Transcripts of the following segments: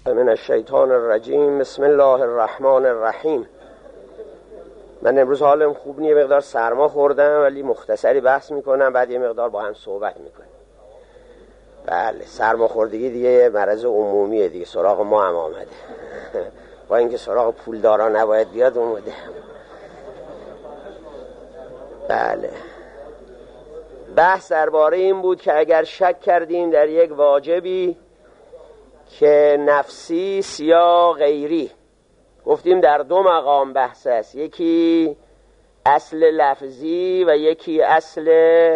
من الشیطان الرجیم. بسم الله الرحمن الرحیم. من امروز حالم خوب نیه، مقدار سرما خوردم ولی مختصری بحث میکنم، بعد یه مقدار با هم صحبت میکنم. بله، سرما خوردگی دیگه مرض عمومیه دیگه، سراغ ما هم آمده. با اینکه سراغ پولدارا نباید بیاد اومده. بله، بحث درباره این بود که اگر شک کردیم در یک واجبی که نفسی یا غیری، گفتیم در دو مقام بحث است، یکی اصل لفظی و یکی اصل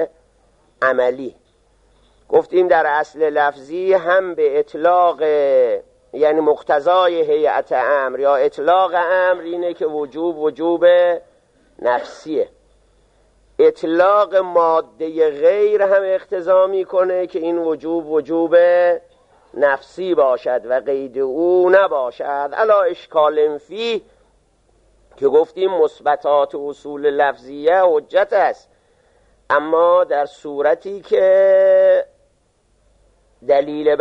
عملی. گفتیم در اصل لفظی هم به اطلاق، یعنی مقتضای هیئت امر یا اطلاق امر اینه که وجوب نفسیه. اطلاق ماده غیر هم اقتضا میکنه که این وجوب نفسی باشد و قید او نباشد. الا اشکال فی که گفتیم مثبتات مثبتات لفظیه حجت است، اما در صورتی که دلیل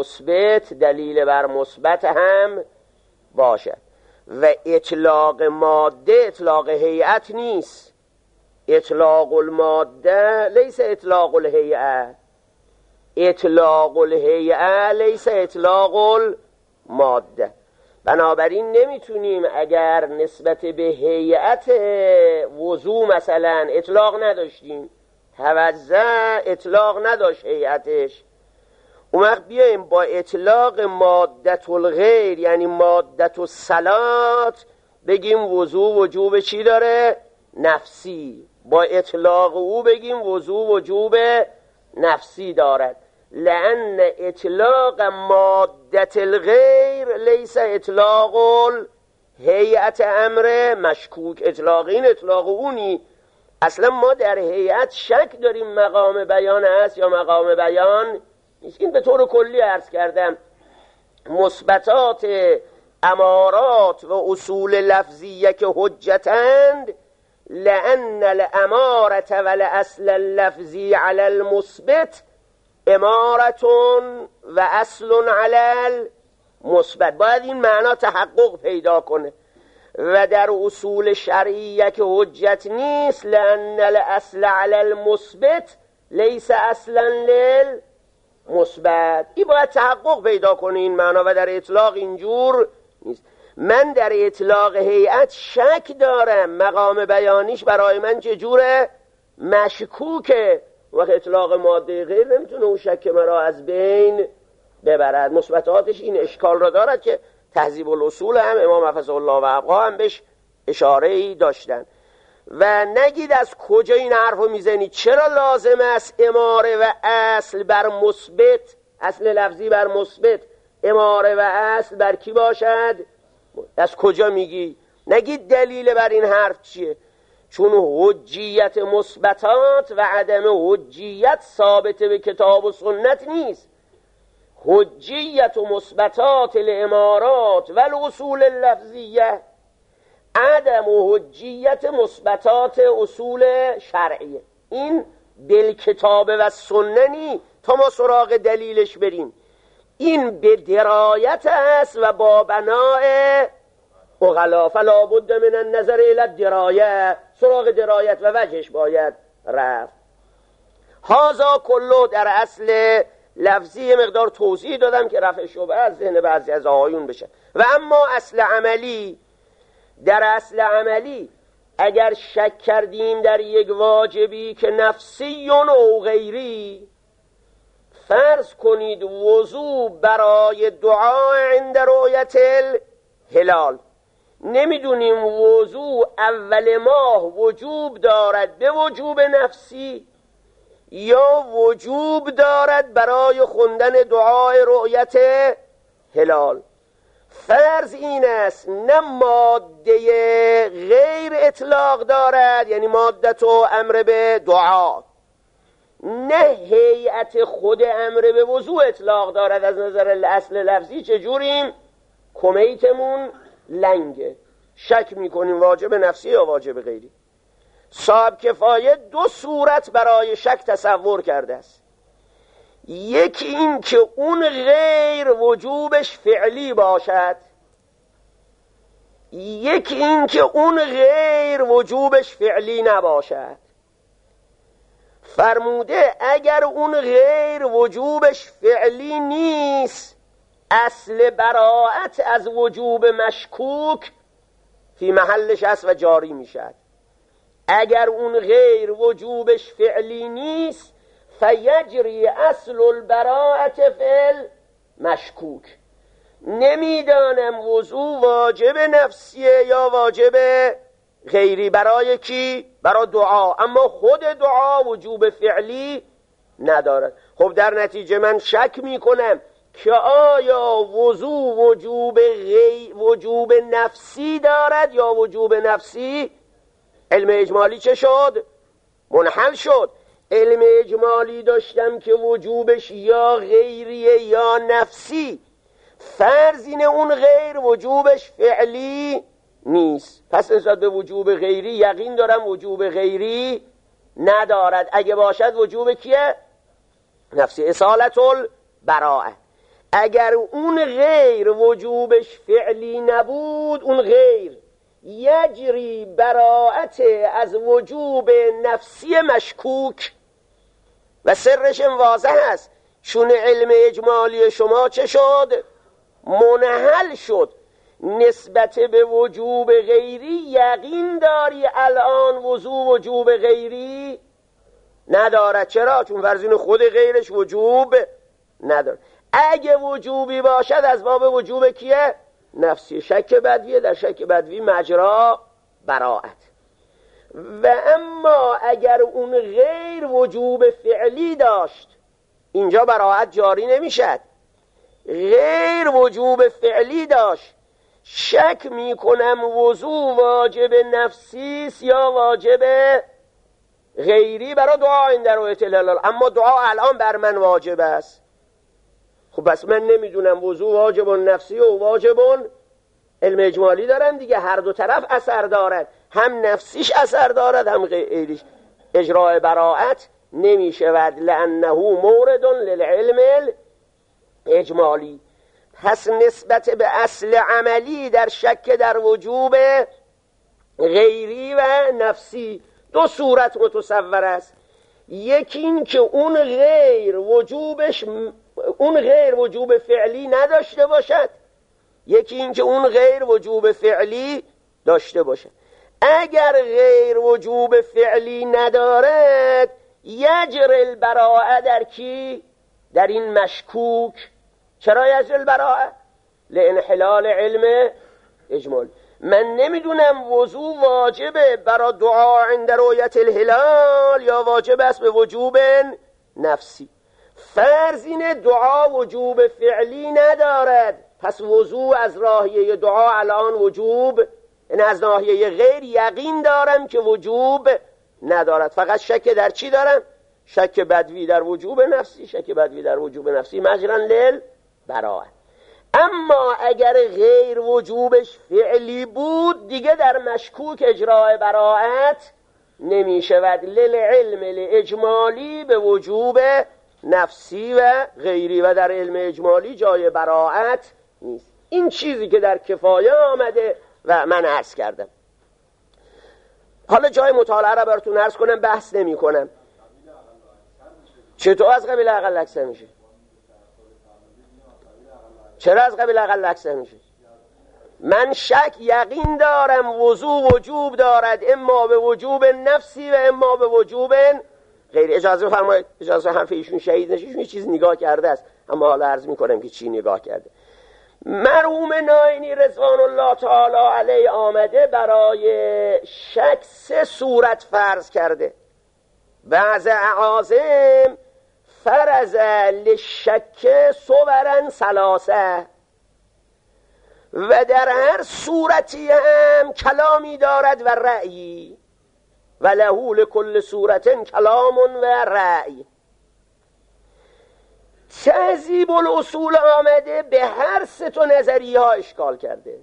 بر مثبت هم باشد. و اطلاق ماده اطلاق هیئت نیست. اطلاق الماده لیس اطلاق الهیئه، اطلاق الهیئه لیس اطلاق الماده. بنابراین نمیتونیم اگر نسبت به هیئت وضو مثلا اطلاق نداشتیم، توزع اطلاق نداشت هیئتش، اون وقت بیاییم با اطلاق مادت الغیر یعنی مادت الصلات بگیم وضو وجوب چی داره؟ نفسی. با اطلاق او بگیم وجوب نفسی دارد، لأن اطلاق مادت الغیر لیس اطلاق هیئت امر مشکوک. اطلاق این اطلاق اونی. اصلا ما در هیئت شک داریم مقام بیان است یا مقام بیان نیست. این به طور کلی عرض کردم. مثبتات امارات و اصول لفظیه که حجتند، لأن الامارة والاصل اللفظی علی المثبت امارتون و اصل علی المثبت. باید این معنا تحقق پیدا کنه. و در اصول شرعیه که حجت نیست، لأن الاصل علی المثبت لیس اصلا للمثبت. این باید تحقق پیدا کنه این معنا، و در اطلاق اینجور نیست. من در اطلاق هیئت شک دارم، مقام بیانیش برای من چجوره؟ مشکوکه. وقت اطلاق ماده غیر نمیتونه اون شک مرا از بین ببرد. مثبتاتش این اشکال را دارد که تهذیب الاصول هم امام حفظه الله و ابقا هم بهش اشاره‌ای داشتن. و نگید از کجا این حرفو میزنید، چرا لازم است اماره و اصل بر مثبت، اصل لفظی بر مثبت، اماره و اصل بر کی باشد؟ از کجا میگی؟ نگید دلیل بر این حرف چیه؟ چون حجیت مثبتات و عدم حجیت ثابته به کتاب و سنت نیست. حجیت و مثبتات الامارات و الاصول اللفظیه، عدم و حجیت مثبتات اصول شرعیه. این بالکتاب و سنت نی تا ما سراغ دلیلش بریم. این به درایت است و با بناء اغلا، فلا بد من النظر الی الدرایه، سراغ درایت و وجهش باید رفت. هازا کلو در اصل لفظی مقدار توضیح دادم که رفع شبهه از ذهن بعضی از آقایون بشه. و اما اصل عملی، در اصل عملی اگر شک کردیم در یک واجبی که نفسی و غیری، فرض کنید وضو برای دعا عند رؤیت الهلال، نمیدونیم وضو اول ماه وجوب دارد به وجوب نفسی یا وجوب دارد برای خوندن دعای رؤیت هلال. فرض این است نه ماده غیر اطلاق دارد، یعنی مادت و امر به دعا، نه هیئت خود امر به وضوء اطلاق دارد. از نظر اصل لفظی چجوریم؟ کمیتمون لنگه، شک میکنیم واجب نفسی یا واجب غیری. صاحب کفایه دو صورت برای شک تصور کرده است. یکی این که اون غیر وجوبش فعلی باشد، یکی این که اون غیر وجوبش فعلی نباشد. فرموده اگر اون غیر وجوبش فعلی نیست، اصل براءت از وجوب مشکوک فی محلش است و جاری میشد. اگر اون غیر وجوبش فعلی نیست، فیجری اصل البراءت فعل مشکوک. نمیدانم وضو واجب نفسیه یا واجب غیری. برای کی؟ برای دعا. اما خود دعا وجوب فعلی ندارد. خب در نتیجه من شک میکنم که آیا وضو وجوب نفسی دارد یا وجوب نفسی. علم اجمالی چه شد؟ منحل شد. علم اجمالی داشتم که وجوبش یا غیریه یا نفسی. فرض اینه اون غیر وجوبش فعلی نیست، پس نسبت به وجوب غیری یقین دارم وجوب غیری ندارد. اگه باشد وجوب کیه؟ نفسی. اصالت البراءه. اگر اون غیر وجوبش فعلی نبود، اون غیر یجری براءت از وجوب نفسی مشکوک. و سرش واضح است، چون علم اجمالی شما چه شد؟ منحل شد. نسبت به وجوب غیری یقین داری الان وجوب غیری ندارد. چرا؟ چون فرضین خود غیرش وجوب نداره. اگه وجوبی باشد از باب وجوب کیه؟ نفسی. شک بدویه، در شک بدوی مجرا براءت. و اما اگر اون غیر وجوب فعلی داشت، اینجا براءت جاری نمیشد. غیر وجوب فعلی داشت، شک میکنم وضو واجب نفسیست یا واجب غیری برای دعا این در رؤیت الهلال. اما دعا الان بر من واجب است. خب بس من نمیدونم وضو واجب نفسی و واجب علم اجمالی دارن دیگه، هر دو طرف اثر دارد، هم نفسیش اثر دارد هم غیریش. اجراء براءت نمیشود لانه مورد للعلم اجمالی. پس نسبت به اصل عملی در شک در وجوب غیری و نفسی دو صورت متصور است. یکی این که اون غیر وجوب فعلی نداشته باشد، یکی این که اون غیر وجوب فعلی داشته باشد. اگر غیر وجوب فعلی ندارد، یجر البراءه در کی؟ در این مشکوک. چرا یجر البراءه؟ لانحلال علم اجمالی. من نمیدونم وضو واجبه برای دعا عند رؤیت الهلال یا واجب است به وجوب نفسی. فرض اینه دعا وجوب فعلی ندارد، پس وضو از ناحیه دعا الان وجوب، این از ناحیه غیر یقین دارم که وجوب ندارد. فقط شک در چی دارم؟ شک بدوی در وجوب نفسی. شک بدوی در وجوب نفسی مجرا لیل براءه. اما اگر غیر وجوبش فعلی بود، دیگه در مشکوک اجراء براءت نمی شود. للعلم الاجمالی به وجوب نفسی و غیری، و در علم اجمالی جای براءت نیست. این چیزی که در کفایه آمده و من عرض کردم. حالا جای مطالعه را براتون عرض کنم، بحث نمی کنم. چطور از قبیل اقل اکثر میشه؟ چرا از قبیل اقل اکثر میشه؟ من یقین دارم وضو وجوب دارد، اما به وجوب نفسی و اما به وجوب غیر. اجازه فرمایید، اجازه حرف ایشون شهید نشه، ایشون یه چیز نگاه کرده است، اما حالا عرض میکنم که چی نگاه کرده. مرحوم ناینی رضوان الله تعالی علیه آمده برای شک 3 صورت فرض کرده. بعض اعاظم فرض للشک صورا 3 و در هر صورتی هم کلامی دارد و رأیی، و له لكل صورت کلام و رأی. تهذیب الاصول آمده به هر 3 نظریه ها اشکال کرده.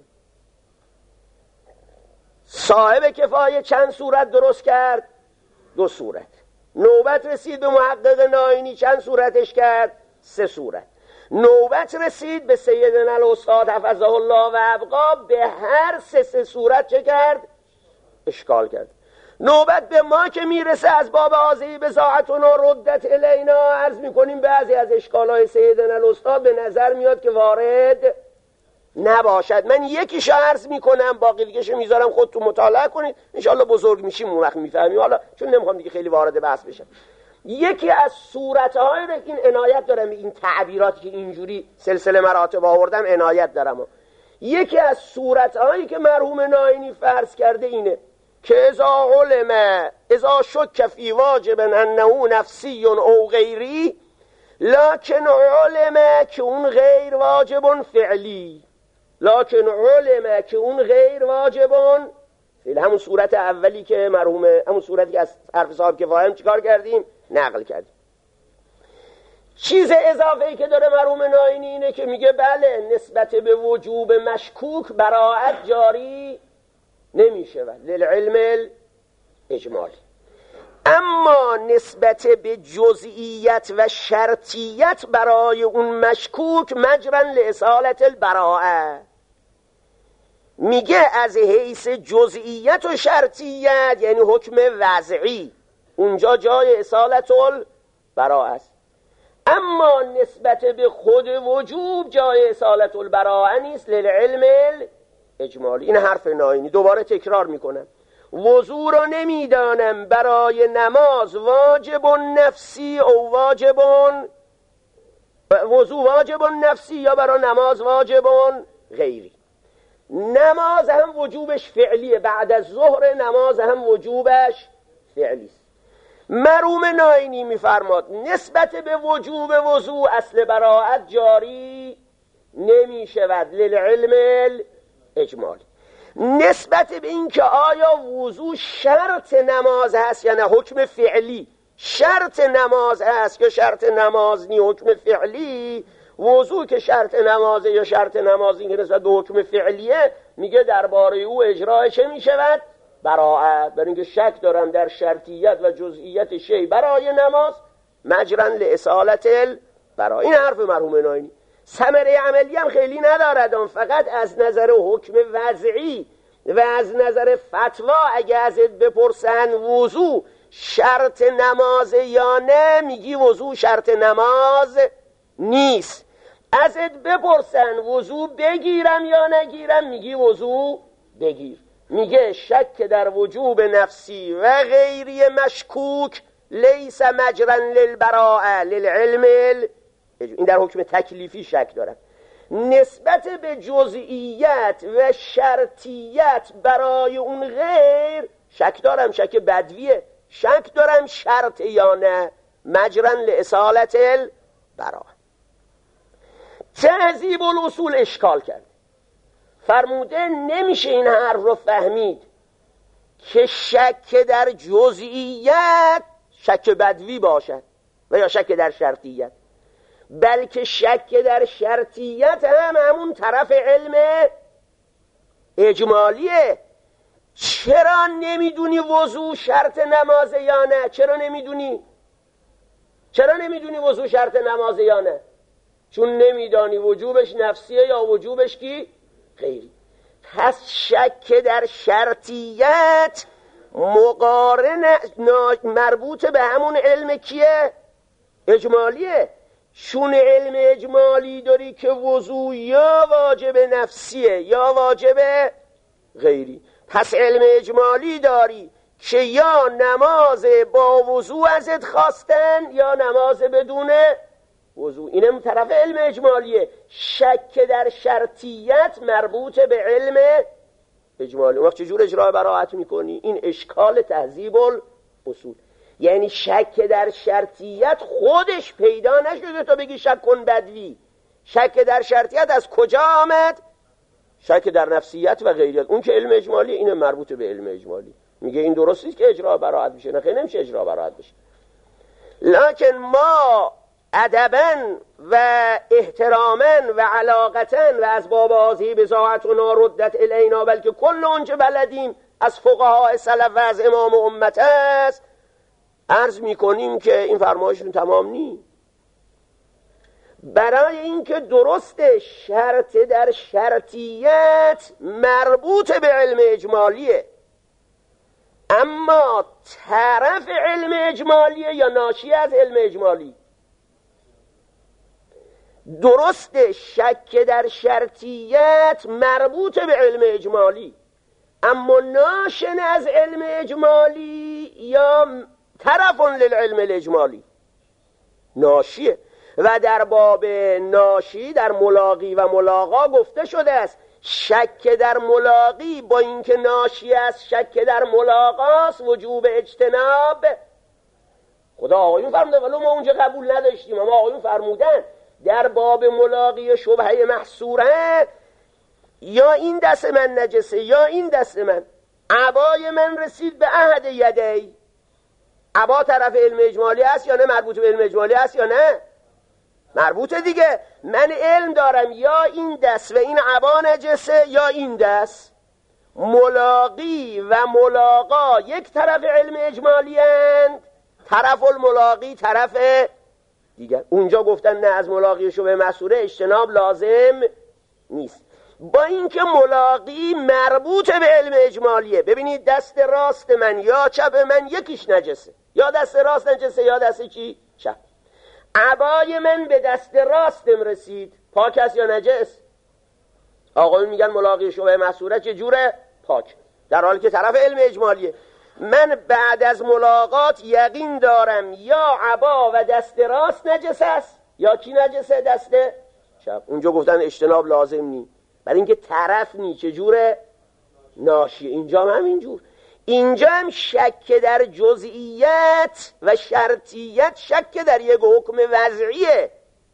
صاحب کفایه چند صورت درست کرد؟ 2 صورت. نوبت رسید به محقق ناینی، چند صورتش کرد؟ 3 صورت. نوبت رسید به سیدنا الاستاد حفظه الله و ابقا، به هر 3 صورت چه کرد؟ اشکال کرد. نوبت به ما که میرسه از باب آذی بضاعتنا ردت الینا، عرض میکنیم بعضی از اشکالهای سیدنا الاستاد به نظر میاد که وارد نباشد. من یکیشو عرض میکنم، باقی دیگه‌شو میذارم خودتون مطالعه کنید، انشالله بزرگ میشیم اون وقت میفهمیم. حالا چون نمیخوام دیگه خیلی وارد بحث بشم، یکی از صورتهای رو این عنایت دارم، این تعبیراتی که اینجوری سلسله مراتب آوردم عنایت دارم. یکی از صورتهایی که مرحوم ناینی فرض کرده اینه که اذا شک فی واجب انه نفسی او غیری لکن علم که اون غیر واجب فعلی، لکن علم که اون غیر واجب فعلی. همون صورت اولی که مرحوم، همون صورتی که از حرف صاحب کفایه چیکار کردیم؟ نقل کردیم. چیز اضافه‌ای که داره مرحوم ناینی اینه که میگه بله نسبت به وجوب مشکوک براءت جاری نمیشه للعلم الاجمالی، اما نسبت به جزئیت و شرطیت برای اون مشکوک مجرن لاصالة البراءه. میگه از حیث جزئیت و شرطیت یعنی حکم وضعی اونجا جای اصالة البراءه است، اما نسبت به خود وجوب جای اصالة البراءه نیست للعلم اجمالی. این حرف ناینی، دوباره تکرار میکنم. وضو را نمیدانم برای نماز واجب نفسی او واجب، وضو واجب نفسی یا برای نماز واجب غیری. نماز هم وجوبش فعلیه، بعد از ظهر نماز هم وجوبش فعلی است. مرحوم ناینی میفرماد نسبت به وجوب وضو اصل براءت جاری نمیشود للعلم اجمالی. نسبت به این که آیا وضو شرط نماز هست یا نه، حکم فعلی شرط نماز هست یا شرط نماز نی، حکم فعلی. وضو که شرط نمازه یا شرط نمازی که نسبت به حکم فعلیه، میگه درباره او اجرای چه میشود؟ براءت. برای اینکه شک دارم در شرطیت و جزئیت شی برای نماز مجرن لاصالة البراءه. این حرف مرحوم ناینی. ثمره عملی هم خیلی ندارد، فقط از نظر حکم وضعی و از نظر فتوا اگه ازت بپرسن وضو شرط نماز یا نه، میگی وضو شرط نماز نیست. ازت بپرسن وضو بگیرم یا نگیرم، میگی وضو بگیر. میگه شک در وجوب نفسی و غیری مشکوک لیس مجرا للبراءه للعلم. این در حکم تکلیفی شک دارم. نسبت به جزئیت و شرطیت برای اون غیر شک دارم، شک بدویه، شک دارم شرط یا نه، مجرا لاصالة البراءه. تهذیب الاصول اشکال کرد، فرموده نمیشه این حرف رو فهمید که شک در جزئیت شک بدوی باشد و یا شک در شرطیت، بلکه شک در شرطیت هم همون طرف علم اجمالیه. چرا نمیدونی وضو شرط نمازه یا نه؟ چرا نمیدونی وضو شرط نمازه یا نه؟ چون نمیدانی وجوبش نفسیه یا وجوبش کی؟ غیری. پس شک در شرطیت مقارن مربوط به همون علم کیه؟ اجمالیه. چون علم اجمالی داری که وضو یا واجب نفسیه یا واجب غیری، پس علم اجمالی داری که یا نماز با وضو ازت خواستن یا نماز بدون وضو. اینم طرف علم اجمالیه. شک در شرطیت مربوط به علم اجمالی. وقت چجور اجرای براءت میکنی؟ این اشکال تهذیب الاصول. یعنی شک در شرطیت خودش پیدا نشده تا بگی شک کن بدوی. شک در شرطیت از کجا آمد؟ شک در نفسیت و غیریت. اون که علم اجمالی، اینه مربوط به علم اجمالی. میگه این درست نیست که اجرا براءت بشه. نه خیلی نمیشه اجرا براءت بشه. لکن ما ادبا و احتراما و علاقتا و از باب هذه بضاعتنا ردت الینا، بلکه کل اونچه بلدیم از فقهای سلف و از امام امت است، عرض میکنیم که این فرمایشون تمام نیست. برای اینکه درست شرط در شرطیت مربوط به علم اجمالیه، اما طرف علم اجمالیه یا ناشی از علم اجمالی. درست شک در شرطیت مربوط به علم اجمالی، اما ناشن از علم اجمالی یا طرف للعلم الاجمالی، ناشیه. و در باب ناشی در ملاقی و ملاقا گفته شده است شک در ملاقی با اینکه ناشی از شک در ملاقاست وجوب اجتناب. خدا آقایون فرموده ولو ما اونجا قبول نداشتیم، اما آقایون فرمودن در باب ملاقی شبهه محصوره یا این دست من نجسه یا این دست من. عبای من رسید به عهد یدی، عبا طرف علم اجمالی است یا نه؟ مربوط به علم اجمالی است یا نه؟ مربوطه دیگه. من علم دارم یا این دست و این عبا نجسه یا این دست. ملاقی و ملاقا یک طرف علم اجمالی اند، طرف الملاقی طرف دیگر. اونجا گفتن نه، از ملاقی شبه مسوره اجتناب لازم نیست، با اینکه ملاقی مربوط به علم اجمالیه. ببینید دست راست من یا چپ من یکیش نجسه، یا دست راست نجسه یا دست چی؟ چپ. عبای من به دست راستم رسید، پاک است یا نجس؟ آقایون میگن ملاقی شبه مسوره چه جوره؟ پاک، در حالی که طرف علم اجمالیه. من بعد از ملاقات یقین دارم یا عبا و دست راست نجس است یا کی نجسه؟ دست چپ. اونجا گفتن اجتناب لازم نی، برای اینکه طرف نی. چه جوره؟ ناشی. اینجا هم همینجور. اینجا هم شک در جزئیت و شرطیت شک در یک حکم وضعیه،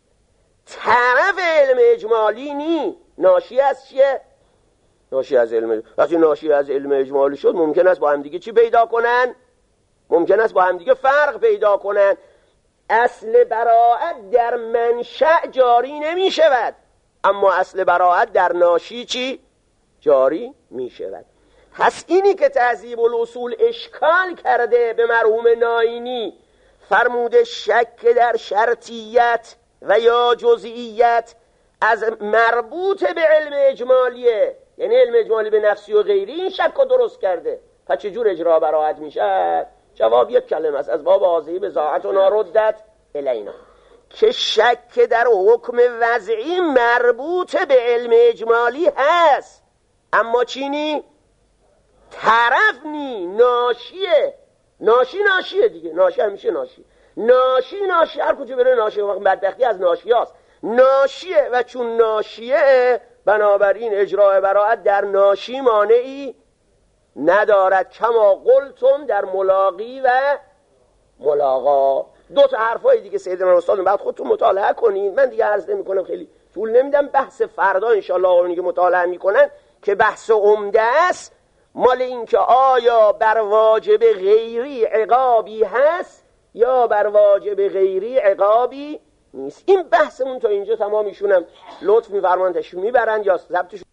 طرف علم اجمالی نی. ناشی از چیه؟ ناشی از علم. وقتی ناشی از علم اجمالی شد ممکن است با هم دیگه چی پیدا کنن؟ ممکن است با هم دیگه فرق پیدا کنن. اصل براءت در منشأ جاری نمی شود، اما اصل براءت در ناشی چی؟ جاری می شود. پس اینی که تهذیب الاصول اشکال کرده به مرحوم ناینی، فرموده شک در شرطیت و یا جزئیت از مربوط به علم اجمالیه، یعنی علم اجمالی به نفسی و غیری این شک رو درست کرده. پس چجور اجرا براحت میشه؟ جواب یک کلمه است، از باب آزهی بضاعت و ناردت الینا، که شک در حکم وضعی مربوط به علم اجمالی هست، اما چینی؟ طرف نی، ناشیه. ناشیه دیگه، ناشی همیشه ناشی هر کجا بره ناشیه. بدبختی از ناشی هاست، ناشیه. و چون ناشیه بنابراین اجراع براءت در ناشی مانعی ندارد، کما قلتم در ملاقی و ملاقا. دو تا حرفای دیگه سیدنا استاد بعد خودتون مطالعه کنین، من دیگه عرض نمی کنم، خیلی طول نمیدم. بحث فردا انشالله اونی که مطالعه میکنن که بحث عمده است، مال این که آیا بر واجب غیری عقابی هست یا بر واجب غیری عقابی نیست. این بحثمون تا اینجا تمام. ایشونم لطف می‌فرمایند تشریف میبرند یا ضبطش